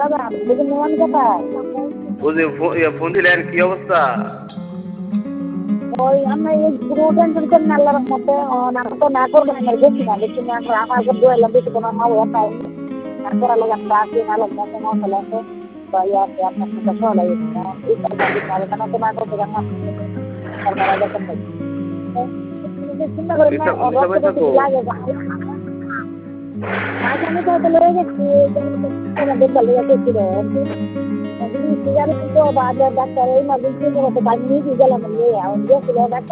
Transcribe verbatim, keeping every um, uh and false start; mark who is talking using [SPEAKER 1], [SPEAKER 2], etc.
[SPEAKER 1] দাদা দেখুন নোমান কোথায়?
[SPEAKER 2] বুঝি ফোন দিলেন কি অবস্থা?
[SPEAKER 1] ওই আমি কোনো টেনশন করেন না আল্লাহর রহমতে না তো না করবেন না দেখি না দেখি না আমার দোয়া বেশি কোনো মা বাবা পাই তারপর আলো একটা আসি আলো মতো মশলা আছে ভাই আছে আপনার সাথে সহল এই কথা দিতে হবে কেন তো না করতে জানা তারপর দেখেন ভাই চিন্তা করেন না রক্ত তো লাগে মাঝে আমি তো লয়ে গেছি দেখতে লেগে ছিল সিগারেট তো বাজার ডাক্তার এই মাঝে চিন্তা করতে পারি নিয়ে গেলাম গেছিল ডাক্তার